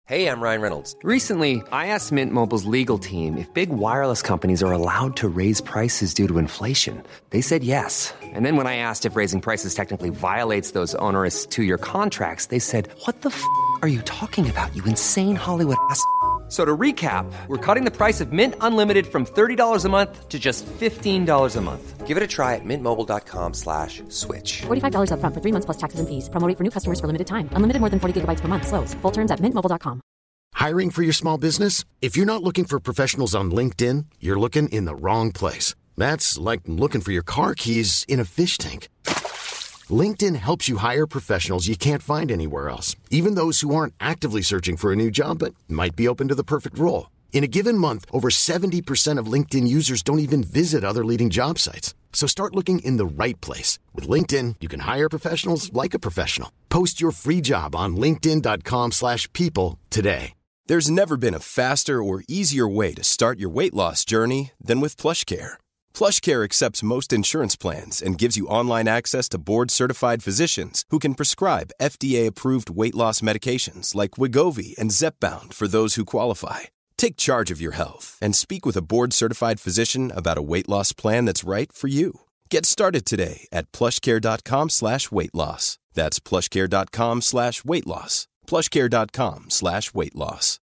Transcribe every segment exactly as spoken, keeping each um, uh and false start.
Hey, I'm Ryan Reynolds. Recently, I asked Mint Mobile's legal team if big wireless companies are allowed to raise prices due to inflation. They said yes. And then when I asked if raising prices technically violates those onerous two-year contracts, they said, "What the f*** are you talking about, you insane Hollywood ass?" So to recap, we're cutting the price of Mint Unlimited from thirty dollars a month to just fifteen dollars a month. Give it a try at mintmobile.com slash switch. forty-five dollars up front for three months plus taxes and fees. Promo rate for new customers for limited time. Unlimited more than forty gigabytes per month. Slows full terms at mint mobile dot com. Hiring for your small business? If you're not looking for professionals on LinkedIn, you're looking in the wrong place. That's like looking for your car keys in a fish tank. LinkedIn helps you hire professionals you can't find anywhere else, even those who aren't actively searching for a new job but might be open to the perfect role. In a given month, over seventy percent of LinkedIn users don't even visit other leading job sites. So start looking in the right place. With LinkedIn, you can hire professionals like a professional. Post your free job on linkedin.com slash people today. There's never been a faster or easier way to start your weight loss journey than with PlushCare. PlushCare accepts most insurance plans and gives you online access to board-certified physicians who can prescribe F D A-approved weight loss medications like Wegovy and Zepbound for those who qualify. Take charge of your health and speak with a board-certified physician about a weight loss plan that's right for you. Get started today at plushcare.com slash weight loss. That's plushcare.com slash weight loss. plushcare.com slash weight loss.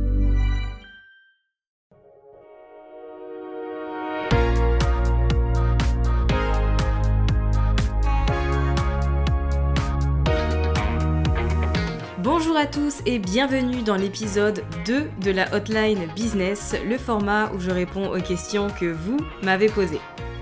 Bonjour à tous et bienvenue dans l'épisode deux de la Hotline Business, le format où je réponds aux questions que vous m'avez posées.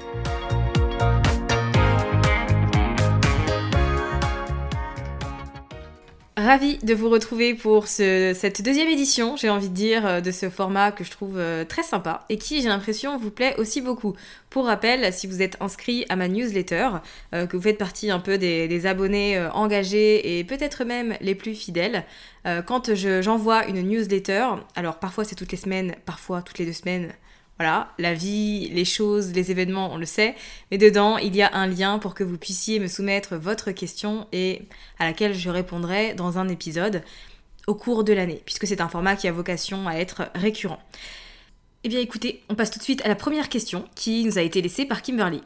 Ravi de vous retrouver pour ce, cette deuxième édition, j'ai envie de dire, de ce format que je trouve très sympa et qui, j'ai l'impression, vous plaît aussi beaucoup. Pour rappel, si vous êtes inscrit à ma newsletter, euh, que vous faites partie un peu des, des abonnés euh, engagés et peut-être même les plus fidèles, euh, quand je, j'envoie une newsletter, alors parfois c'est toutes les semaines, parfois toutes les deux semaines, voilà, la vie, les choses, les événements, on le sait, mais dedans, il y a un lien pour que vous puissiez me soumettre votre question et à laquelle je répondrai dans un épisode au cours de l'année, puisque c'est un format qui a vocation à être récurrent. Eh bien écoutez, on passe tout de suite à la première question qui nous a été laissée par Kimberly.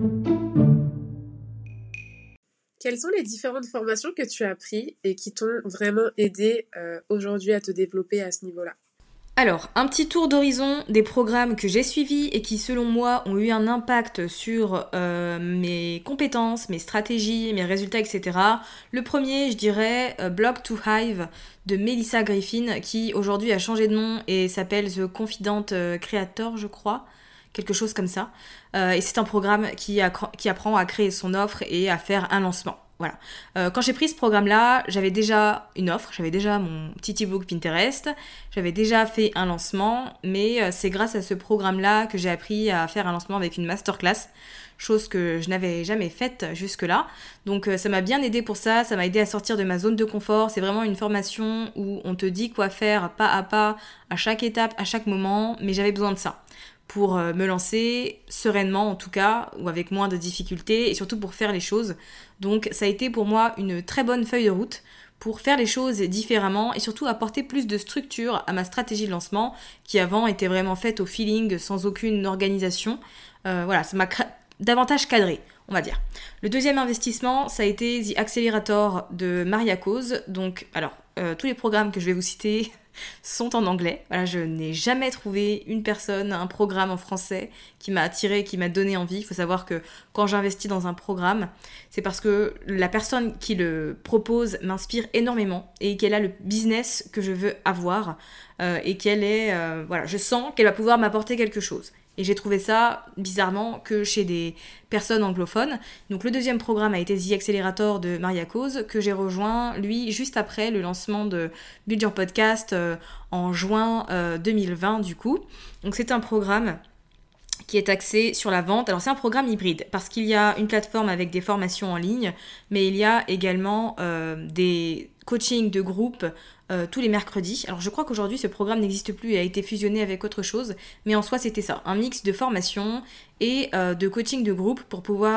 Quelles sont les différentes formations que tu as prises et qui t'ont vraiment aidé euh, aujourd'hui à te développer à ce niveau-là ? Alors, un petit tour d'horizon des programmes que j'ai suivis et qui, selon moi, ont eu un impact sur euh, mes compétences, mes stratégies, mes résultats, et cetera. Le premier, je dirais, euh, Blog to Hive de Melissa Griffin, qui aujourd'hui a changé de nom et s'appelle The Confident Creator, je crois, quelque chose comme ça. Euh, et c'est un programme qui, accro- qui apprend à créer son offre et à faire un lancement. Voilà. Euh, quand j'ai pris ce programme-là, j'avais déjà une offre, j'avais déjà mon petit e-book Pinterest, j'avais déjà fait un lancement, mais euh, c'est grâce à ce programme-là que j'ai appris à faire un lancement avec une masterclass, chose que je n'avais jamais faite jusque-là. Donc euh, ça m'a bien aidé pour ça, ça m'a aidé à sortir de ma zone de confort. C'est vraiment une formation où on te dit quoi faire pas à pas, à chaque étape, à chaque moment, mais j'avais besoin de ça pour me lancer sereinement en tout cas, ou avec moins de difficultés, et surtout pour faire les choses. Donc ça a été pour moi une très bonne feuille de route pour faire les choses différemment et surtout apporter plus de structure à ma stratégie de lancement qui avant était vraiment faite au feeling, sans aucune organisation. Euh, voilà, ça m'a cra- davantage cadré, on va dire. Le deuxième investissement, ça a été The Accelerator de Maria Cause. Donc, alors, euh, tous les programmes que je vais vous citer sont en anglais. Voilà, je n'ai jamais trouvé une personne, un programme en français qui m'a attiré, qui m'a donné envie. Il faut savoir que quand j'investis dans un programme, c'est parce que la personne qui le propose m'inspire énormément et qu'elle a le business que je veux avoir euh, et qu'elle est, euh, voilà, je sens qu'elle va pouvoir m'apporter quelque chose. Et j'ai trouvé ça, bizarrement, que chez des personnes anglophones. Donc le deuxième programme a été The Accelerator de Maria Cause, que j'ai rejoint, lui, juste après le lancement de Build Your Podcast euh, en juin euh, deux mille vingt, du coup. Donc c'est un programme qui est axé sur la vente. Alors c'est un programme hybride, parce qu'il y a une plateforme avec des formations en ligne, mais il y a également euh, des coachings de groupe Euh, tous les mercredis. Alors je crois qu'aujourd'hui ce programme n'existe plus et a été fusionné avec autre chose, mais en soi c'était ça, un mix de formation et euh, de coaching de groupe pour pouvoir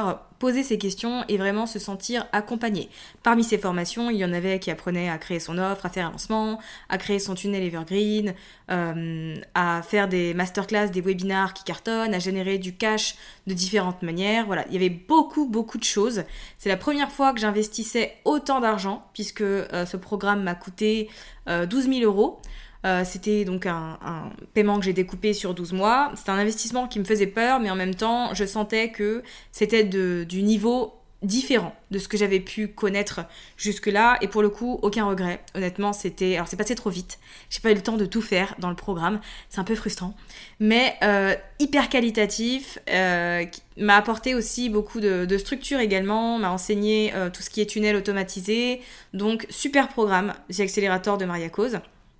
poser ses questions et vraiment se sentir accompagné. Parmi ces formations, il y en avait qui apprenaient à créer son offre, à faire un lancement, à créer son tunnel evergreen, euh, à faire des masterclass, des webinars qui cartonnent, à générer du cash de différentes manières. Voilà, il y avait beaucoup, beaucoup de choses. C'est la première fois que j'investissais autant d'argent, puisque euh, ce programme m'a coûté euh, douze mille euros. Euh, c'était donc un, un paiement que j'ai découpé sur douze mois. C'était un investissement qui me faisait peur, mais en même temps, je sentais que c'était de, du niveau différent de ce que j'avais pu connaître jusque-là. Et pour le coup, aucun regret. Honnêtement, c'était... Alors, c'est passé trop vite. J'ai pas eu le temps de tout faire dans le programme. C'est un peu frustrant. Mais euh, hyper qualitatif. Euh, m'a apporté aussi beaucoup de, de structure également. M'a enseigné euh, tout ce qui est tunnel automatisé. Donc, super programme, The Accelerator de Maria Koz.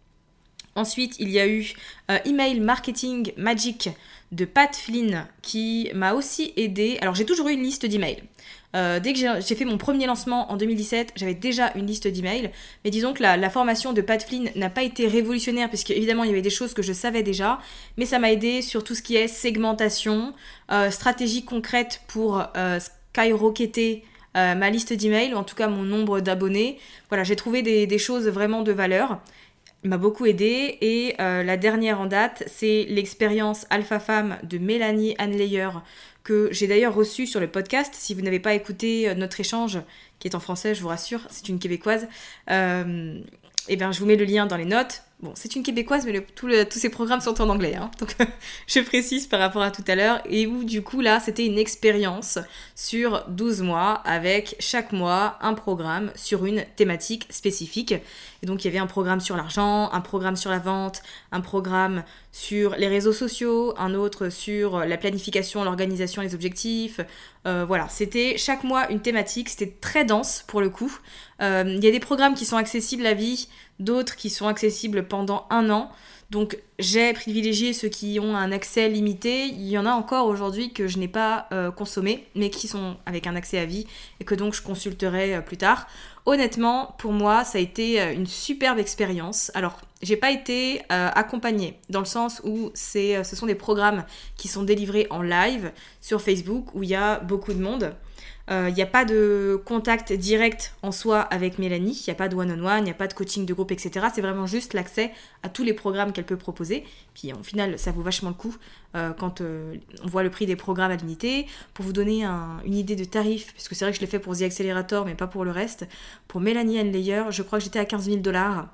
Ensuite, il y a eu euh, Email Marketing Magic de Pat Flynn qui m'a aussi aidé. Alors, j'ai toujours eu une liste d'emails. Euh, dès que j'ai, j'ai fait mon premier lancement en deux mille dix-sept, j'avais déjà une liste d'emails. Mais disons que la, la formation de Pat Flynn n'a pas été révolutionnaire puisque évidemment, il y avait des choses que je savais déjà. Mais ça m'a aidé sur tout ce qui est segmentation, euh, stratégie concrète pour euh, skyrocketer euh, ma liste d'emails ou en tout cas mon nombre d'abonnés. Voilà, j'ai trouvé des, des choses vraiment de valeur. Il m'a beaucoup aidé et euh, la dernière en date, c'est l'expérience Alpha Femme de Mélanie Hanleyer que j'ai d'ailleurs reçue sur le podcast. Si vous n'avez pas écouté notre échange, qui est en français, je vous rassure, c'est une Québécoise, euh, et bien je vous mets le lien dans les notes. Bon, c'est une Québécoise, mais le, tout le, tous ces programmes sont en anglais, hein, donc je précise par rapport à tout à l'heure, et où du coup là, c'était une expérience sur douze mois, avec chaque mois un programme sur une thématique spécifique. Et donc il y avait un programme sur l'argent, un programme sur la vente, un programme sur les réseaux sociaux, un autre sur la planification, l'organisation, les objectifs. Euh, voilà, c'était chaque mois une thématique, c'était très dense pour le coup. Euh, il y a des programmes qui sont accessibles à vie, d'autres qui sont accessibles pendant un an. Donc j'ai privilégié ceux qui ont un accès limité. Il y en a encore aujourd'hui que je n'ai pas euh, consommé, mais qui sont avec un accès à vie et que donc je consulterai euh, plus tard. Honnêtement, pour moi, ça a été euh, une superbe expérience. Alors, j'ai pas été euh, accompagnée dans le sens où c'est, euh, ce sont des programmes qui sont délivrés en live sur Facebook où il y a beaucoup de monde. Il euh, n'y a pas de contact direct en soi avec Mélanie, il n'y a pas de one-on-one, il n'y a pas de coaching de groupe, et cetera. C'est vraiment juste l'accès à tous les programmes qu'elle peut proposer. Puis au final, ça vaut vachement le coup euh, quand euh, on voit le prix des programmes à l'unité. Pour vous donner un, une idée de tarif, parce que c'est vrai que je l'ai fait pour The Accelerator, mais pas pour le reste, pour Mélanie Hanleyer, je crois que j'étais à quinze mille dollars.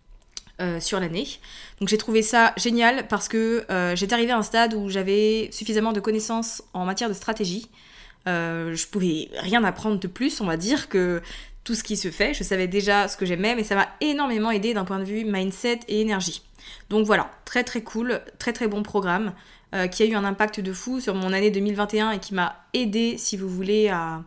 Euh, sur l'année. Donc j'ai trouvé ça génial parce que euh, j'étais arrivée à un stade où j'avais suffisamment de connaissances en matière de stratégie. Euh, je pouvais rien apprendre de plus, on va dire, que tout ce qui se fait. Je savais déjà ce que j'aimais, mais ça m'a énormément aidé d'un point de vue mindset et énergie. Donc voilà, très très cool, très très bon programme euh, qui a eu un impact de fou sur mon année deux mille vingt et un et qui m'a aidé, si vous voulez, à...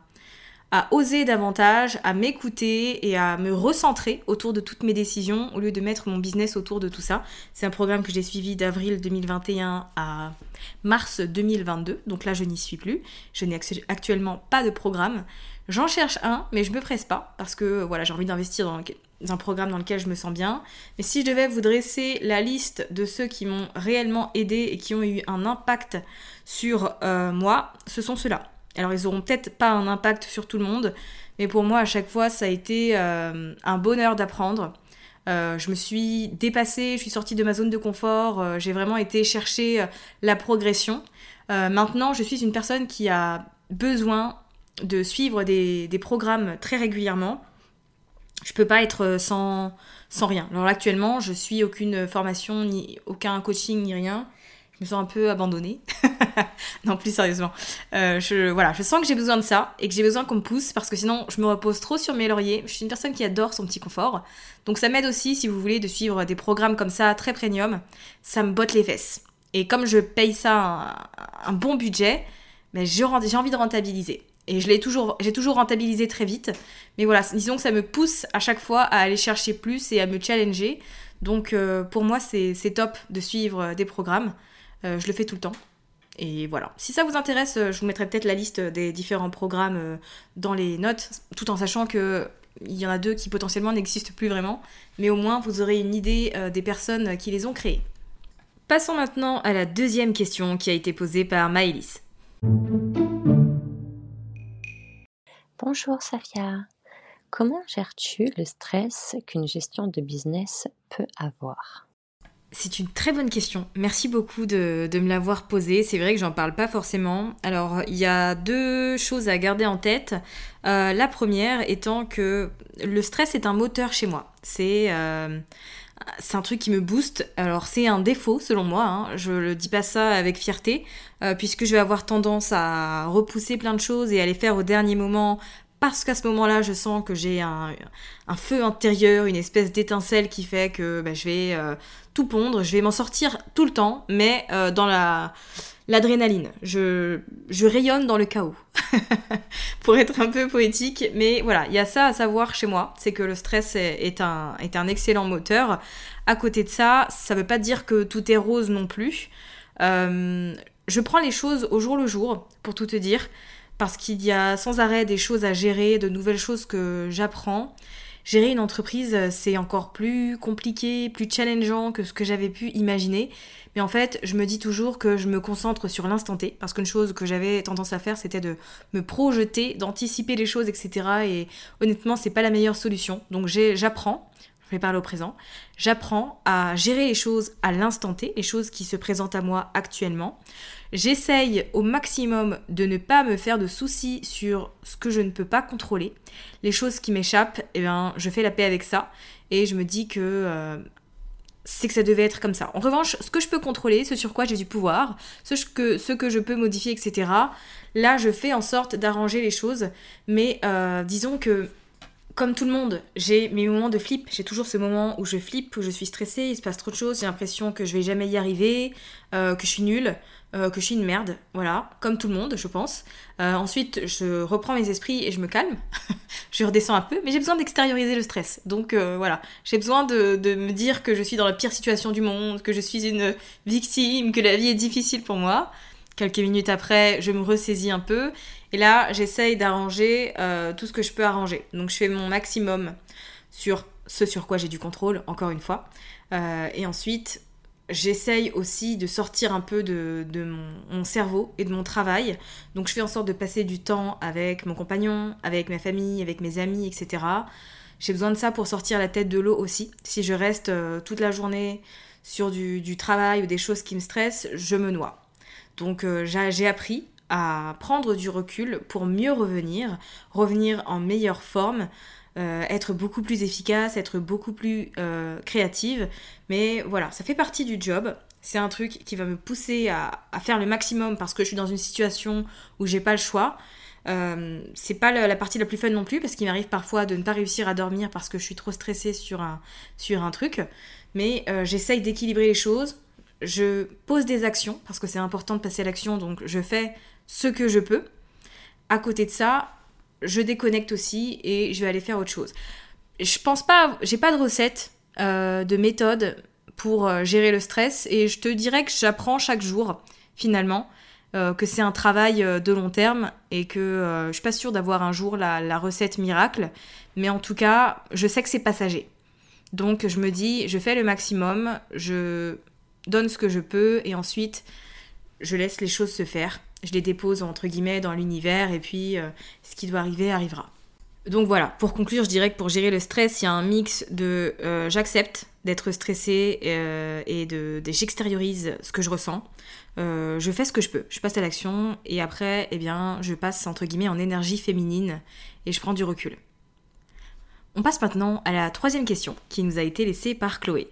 à oser davantage, à m'écouter et à me recentrer autour de toutes mes décisions au lieu de mettre mon business autour de tout ça. C'est un programme que j'ai suivi d'avril deux mille vingt et un à mars deux mille vingt-deux, donc là je n'y suis plus. Je n'ai actuellement pas de programme. J'en cherche un, mais je me presse pas parce que voilà, j'ai envie d'investir dans un programme dans lequel je me sens bien. Mais si je devais vous dresser la liste de ceux qui m'ont réellement aidé et qui ont eu un impact sur euh, moi, ce sont ceux-là. Alors ils auront peut-être pas un impact sur tout le monde, mais pour moi à chaque fois ça a été euh, un bonheur d'apprendre. Euh, je me suis dépassée, je suis sortie de ma zone de confort, euh, j'ai vraiment été chercher euh, la progression. Euh, maintenant je suis une personne qui a besoin de suivre des, des programmes très régulièrement. Je peux pas être sans, sans rien. Alors là, actuellement je suis aucune formation, ni aucun coaching, ni rien. Je me sens un peu abandonnée. Non, plus sérieusement. Euh, je, voilà, je sens que j'ai besoin de ça et que j'ai besoin qu'on me pousse parce que sinon, je me repose trop sur mes lauriers. Je suis une personne qui adore son petit confort. Donc ça m'aide aussi, si vous voulez, de suivre des programmes comme ça, très premium. Ça me botte les fesses. Et comme je paye ça un, un bon budget, ben je, j'ai envie de rentabiliser. Et je l'ai toujours, j'ai toujours rentabilisé très vite. Mais voilà, disons que ça me pousse à chaque fois à aller chercher plus et à me challenger. Donc euh, pour moi, c'est, c'est top de suivre des programmes. Euh, je le fais tout le temps. Et voilà. Si ça vous intéresse, je vous mettrai peut-être la liste des différents programmes dans les notes, tout en sachant qu'il y en a deux qui potentiellement n'existent plus vraiment, mais au moins vous aurez une idée des personnes qui les ont créés. Passons maintenant à la deuxième question qui a été posée par Maëlys. Bonjour Safia, comment gères-tu le stress qu'une gestion de business peut avoir ? C'est une très bonne question. Merci beaucoup de, de me l'avoir posée. C'est vrai que j'en parle pas forcément. Alors, il y a deux choses à garder en tête. Euh, la première étant que le stress est un moteur chez moi. C'est, euh, c'est un truc qui me booste. Alors, c'est un défaut selon moi. Hein. Je ne dis pas ça avec fierté, euh, puisque je vais avoir tendance à repousser plein de choses et à les faire au dernier moment. Parce qu'à ce moment-là, je sens que j'ai un, un feu intérieur, une espèce d'étincelle qui fait que bah, je vais euh, tout pondre, je vais m'en sortir tout le temps, mais euh, dans la, l'adrénaline. Je, je rayonne dans le chaos, pour être un peu poétique. Mais voilà, il y a ça à savoir chez moi, c'est que le stress est, est, un, est un excellent moteur. À côté de ça, ça veut pas dire que tout est rose non plus. Euh, je prends les choses au jour le jour, pour tout te dire. Parce qu'il y a sans arrêt des choses à gérer, de nouvelles choses que j'apprends. Gérer une entreprise, c'est encore plus compliqué, plus challengeant que ce que j'avais pu imaginer. Mais en fait, je me dis toujours que je me concentre sur l'instant T. Parce qu'une chose que j'avais tendance à faire, c'était de me projeter, d'anticiper les choses, et cetera. Et honnêtement, c'est pas la meilleure solution. Donc j'ai, j'apprends, je vais parler au présent, j'apprends à gérer les choses à l'instant T, les choses qui se présentent à moi actuellement. J'essaye au maximum de ne pas me faire de soucis sur ce que je ne peux pas contrôler. Les choses qui m'échappent, eh bien, je fais la paix avec ça et je me dis que euh, c'est que ça devait être comme ça. En revanche, ce que je peux contrôler, ce sur quoi j'ai du pouvoir, ce que, ce que je peux modifier, et cetera, là, je fais en sorte d'arranger les choses. Mais euh, disons que comme tout le monde, j'ai mes moments de flip. J'ai toujours ce moment où je flippe, où je suis stressée, il se passe trop de choses, j'ai l'impression que je vais jamais y arriver, euh, que je suis nulle, euh, que je suis une merde. Voilà, comme tout le monde, je pense. Euh, ensuite, je reprends mes esprits et je me calme. Je redescends un peu, mais j'ai besoin d'extérioriser le stress. Donc euh, voilà, j'ai besoin de, de me dire que je suis dans la pire situation du monde, que je suis une victime, que la vie est difficile pour moi. Quelques minutes après, je me ressaisis un peu. Et là, j'essaye d'arranger euh, tout ce que je peux arranger. Donc, je fais mon maximum sur ce sur quoi j'ai du contrôle, encore une fois. Euh, et ensuite, j'essaye aussi de sortir un peu de, de mon, mon cerveau et de mon travail. Donc, je fais en sorte de passer du temps avec mon compagnon, avec ma famille, avec mes amis, et cetera. J'ai besoin de ça pour sortir la tête de l'eau aussi. Si je reste euh, toute la journée sur du, du travail ou des choses qui me stressent, je me noie. Donc, euh, j'ai, j'ai appris à prendre du recul pour mieux revenir, revenir en meilleure forme, euh, être beaucoup plus efficace, être beaucoup plus euh, créative. Mais voilà, ça fait partie du job. C'est un truc qui va me pousser à, à faire le maximum parce que je suis dans une situation où j'ai pas le choix. Euh, c'est pas la, la partie la plus fun non plus parce qu'il m'arrive parfois de ne pas réussir à dormir parce que je suis trop stressée sur un, sur un truc. Mais euh, j'essaye d'équilibrer les choses. Je pose des actions parce que c'est important de passer à l'action, donc je fais ce que je peux. À côté de ça, je déconnecte aussi et je vais aller faire autre chose. Je pense pas, j'ai pas de recette, euh, de méthode pour euh, gérer le stress et je te dirais que j'apprends chaque jour finalement, euh, que c'est un travail euh, de long terme et que euh, je suis pas sûre d'avoir un jour la, la recette miracle, mais en tout cas, je sais que c'est passager. Donc je me dis, je fais le maximum, je donne ce que je peux et ensuite je laisse les choses se faire. Je les dépose entre guillemets dans l'univers et puis euh, ce qui doit arriver arrivera. Donc voilà, pour conclure, je dirais que pour gérer le stress, il y a un mix de euh, j'accepte d'être stressée euh, et de, de j'extériorise ce que je ressens. Euh, je fais ce que je peux, je passe à l'action et après, eh bien, je passe entre guillemets en énergie féminine et je prends du recul. On passe maintenant à la troisième question qui nous a été laissée par Chloé.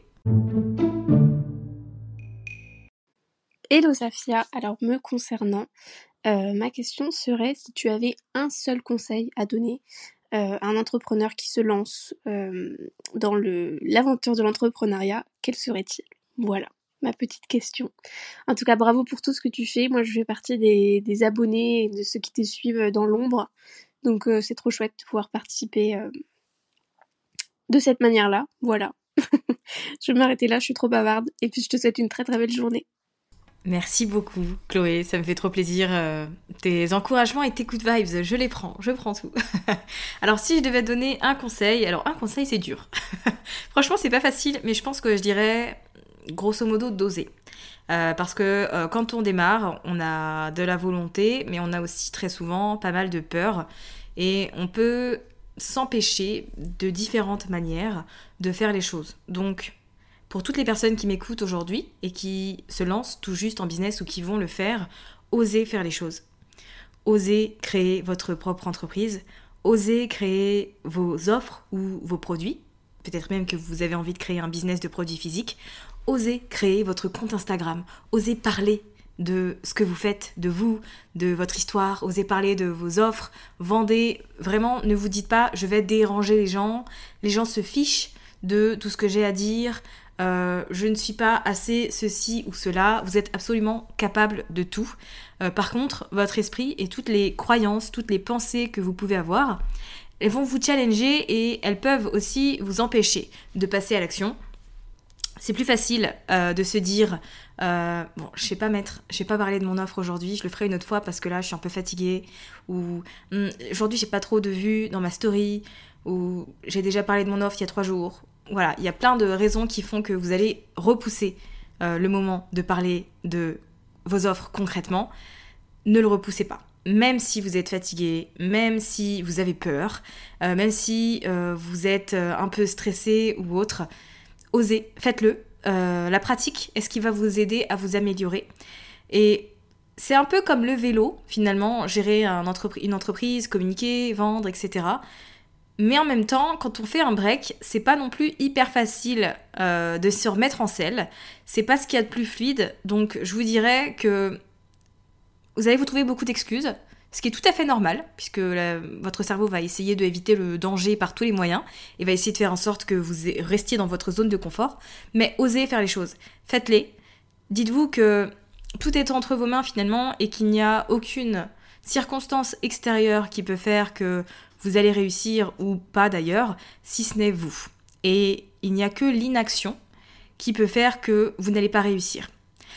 Hello Safia, alors me concernant, euh, ma question serait si tu avais un seul conseil à donner euh, à un entrepreneur qui se lance euh, dans le, l'aventure de l'entrepreneuriat, quel serait-il ? Voilà, ma petite question. En tout cas, bravo pour tout ce que tu fais. Moi, je fais partie des, des abonnés et de ceux qui te suivent dans l'ombre. Donc, euh, c'est trop chouette de pouvoir participer euh, de cette manière-là. Voilà. Je vais m'arrêter là, je suis trop bavarde. Et puis, je te souhaite une très très belle journée. Merci beaucoup Chloé, ça me fait trop plaisir. Euh, tes encouragements et tes good vibes, je les prends, je prends tout. Alors si je devais donner un conseil, alors un conseil c'est dur. Franchement c'est pas facile, mais je pense que je dirais grosso modo d'oser. Euh, parce que euh, quand on démarre, on a de la volonté, mais on a aussi très souvent pas mal de peur. Et on peut s'empêcher de différentes manières de faire les choses. Donc, pour toutes les personnes qui m'écoutent aujourd'hui et qui se lancent tout juste en business ou qui vont le faire, osez faire les choses. Osez créer votre propre entreprise. Osez créer vos offres ou vos produits. Peut-être même que vous avez envie de créer un business de produits physiques. Osez créer votre compte Instagram. Osez parler de ce que vous faites, de vous, de votre histoire. Osez parler de vos offres. Vendez. Vraiment, ne vous dites pas « je vais déranger les gens ». Les gens se fichent de tout ce que j'ai à dire. Euh, je ne suis pas assez ceci ou cela. Vous êtes absolument capable de tout. Euh, par contre, votre esprit et toutes les croyances, toutes les pensées que vous pouvez avoir, elles vont vous challenger et elles peuvent aussi vous empêcher de passer à l'action. C'est plus facile euh, de se dire euh, bon, je sais pas mettre, je sais pas parler de mon offre aujourd'hui, je le ferai une autre fois parce que là je suis un peu fatiguée, ou hm, aujourd'hui j'ai pas trop de vues dans ma story, ou j'ai déjà parlé de mon offre il y a trois jours. Voilà, il y a plein de raisons qui font que vous allez repousser euh, le moment de parler de vos offres concrètement. Ne le repoussez pas. Même si vous êtes fatigué, même si vous avez peur, euh, même si euh, vous êtes euh, un peu stressé ou autre, osez, faites-le. Euh, la pratique est ce qui va vous aider à vous améliorer. Et c'est un peu comme le vélo, finalement, gérer un entrepri- une entreprise, communiquer, vendre, et cetera. Mais en même temps, quand on fait un break, c'est pas non plus hyper facile euh, de se remettre en selle. C'est pas ce qu'il y a de plus fluide. Donc je vous dirais que vous allez vous trouver beaucoup d'excuses, ce qui est tout à fait normal, puisque la, votre cerveau va essayer d'éviter le danger par tous les moyens, et va essayer de faire en sorte que vous restiez dans votre zone de confort, mais osez faire les choses. Faites-les. Dites-vous que tout est entre vos mains finalement, et qu'il n'y a aucune circonstance extérieure qui peut faire que vous allez réussir ou pas d'ailleurs, si ce n'est vous. Et il n'y a que l'inaction qui peut faire que vous n'allez pas réussir.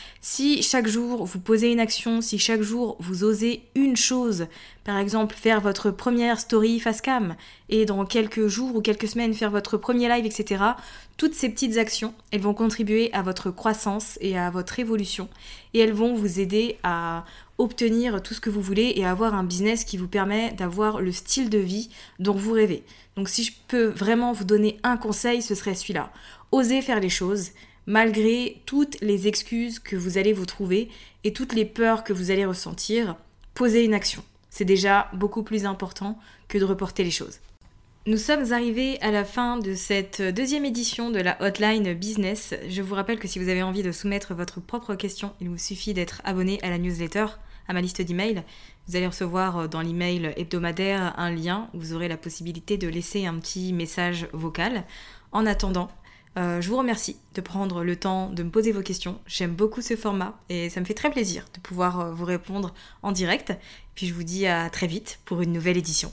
Si chaque jour vous posez une action, si chaque jour vous osez une chose, par exemple faire votre première story face cam, et dans quelques jours ou quelques semaines faire votre premier live, et cetera, toutes ces petites actions, elles vont contribuer à votre croissance et à votre évolution, et elles vont vous aider à obtenir tout ce que vous voulez et avoir un business qui vous permet d'avoir le style de vie dont vous rêvez. Donc si je peux vraiment vous donner un conseil, ce serait celui-là. Osez faire les choses, malgré toutes les excuses que vous allez vous trouver et toutes les peurs que vous allez ressentir. Posez une action. C'est déjà beaucoup plus important que de reporter les choses. Nous sommes arrivés à la fin de cette deuxième édition de la Hotline Business. Je vous rappelle que si vous avez envie de soumettre votre propre question, il vous suffit d'être abonné à la newsletter, à ma liste d'emails. Vous allez recevoir dans l'email hebdomadaire un lien où vous aurez la possibilité de laisser un petit message vocal. En attendant, Euh, je vous remercie de prendre le temps de me poser vos questions. J'aime beaucoup ce format et ça me fait très plaisir de pouvoir euh, vous répondre en direct. Puis je vous dis à très vite pour une nouvelle édition.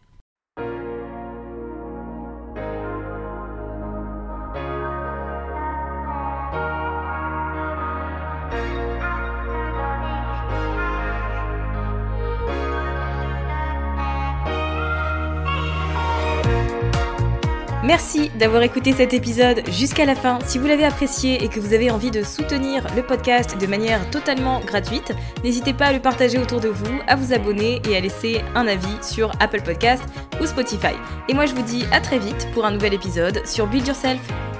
Merci d'avoir écouté cet épisode jusqu'à la fin. Si vous l'avez apprécié et que vous avez envie de soutenir le podcast de manière totalement gratuite, n'hésitez pas à le partager autour de vous, à vous abonner et à laisser un avis sur Apple Podcast ou Spotify. Et moi je vous dis à très vite pour un nouvel épisode sur Build Yourself.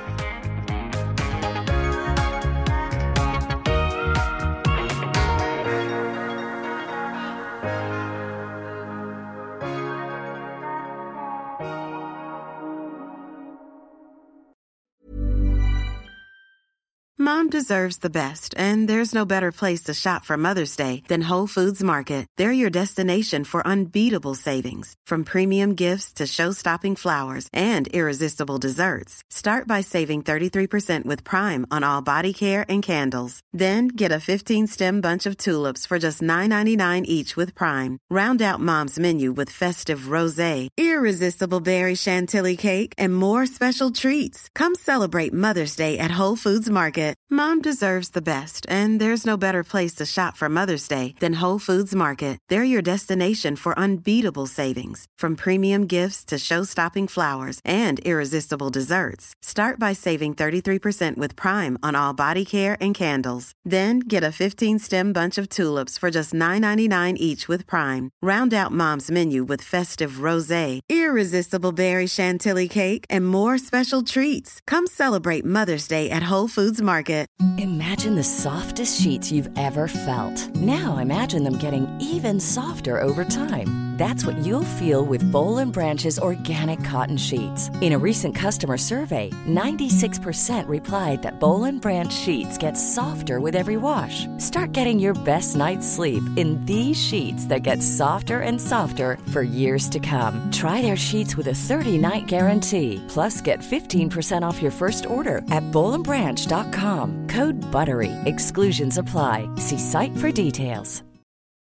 Mom deserves the best, and there's no better place to shop for Mother's Day than Whole Foods Market. They're your destination for unbeatable savings, from premium gifts to show-stopping flowers and irresistible desserts. Start by saving thirty-three percent with Prime on all body care and candles. Then get a fifteen-stem bunch of tulips for just nine ninety-nine each with Prime. Round out Mom's menu with festive rosé, irresistible berry chantilly cake, and more special treats. Come celebrate Mother's Day at Whole Foods Market. Market. Mom deserves the best, and there's no better place to shop for Mother's Day than Whole Foods Market. They're your destination for unbeatable savings, from premium gifts to show-stopping flowers and irresistible desserts. Start by saving thirty-three percent with Prime on all body care and candles. Then get a fifteen-stem bunch of tulips for just nine ninety-nine each with Prime. Round out Mom's menu with festive rosé, irresistible berry chantilly cake, and more special treats. Come celebrate Mother's Day at Whole Foods Market. Imagine the softest sheets you've ever felt. Now imagine them getting even softer over time. That's what you'll feel with Boll and Branch's organic cotton sheets. In a recent customer survey, ninety-six percent replied that Boll and Branch sheets get softer with every wash. Start getting your best night's sleep in these sheets that get softer and softer for years to come. Try their sheets with a thirty-night guarantee. Plus, get fifteen percent off your first order at boll and branch dot com. Code BUTTERY. Exclusions apply. See site for details.